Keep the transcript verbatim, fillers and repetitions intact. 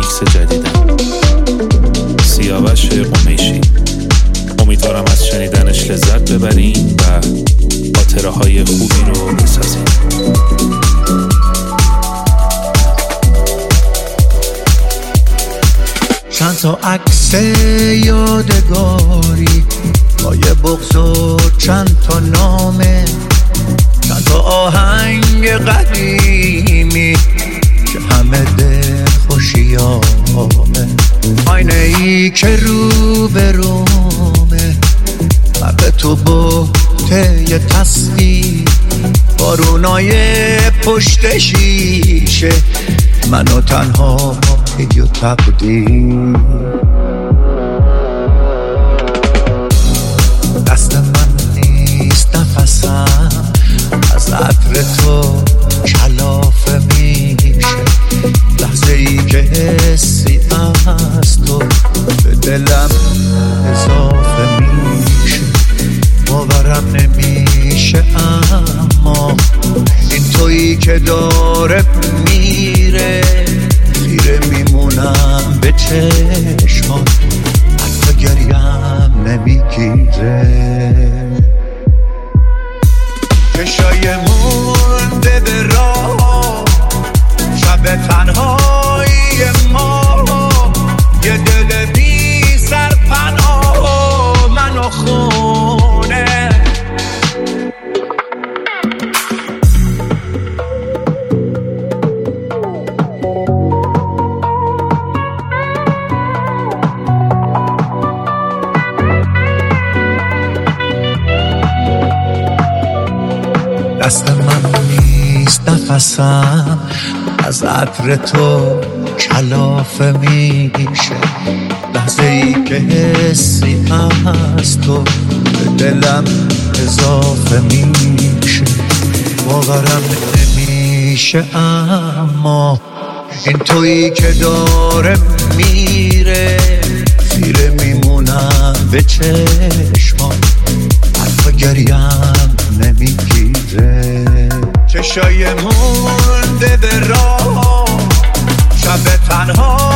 میکس جدیدم. سیاوش قمیشی. امیدوارم از شنیدنش لذت ببرین و خاطره های خوبی رو بسازین. چند تا عکس یادگاری با یه بغض و چند تا نامه، چند تا آهنگ قدیمی که همه دل خوشیامه، آینه ای که رو به رومه، قبل تو بوته یه تصویر، بارونای پشت شیشه، منو تنها یه تقدیر. دست من نیست نفسم، از عطر تو کلافه میشه، لحظه ای که حسی از تو به دلم اضافه میشه، باورم نمیشه اما این تویی که داره میره، خیره میمونم به چشمات، حتی گریم نمیگیره، چشای مونده به راه، شب تنهایی ما، یه دل بی سرپناه منو خونه. دست من نیست نفسم، از عطر تو کلافه میشه، لحظه ای که حسی از تو به دلم اضافه میشه، باورم نمیشه اما این تویی که داره میره، خیره میمونم به چشمات، حتی گریم نمیگیره، چشای مونده به راه، شب تنها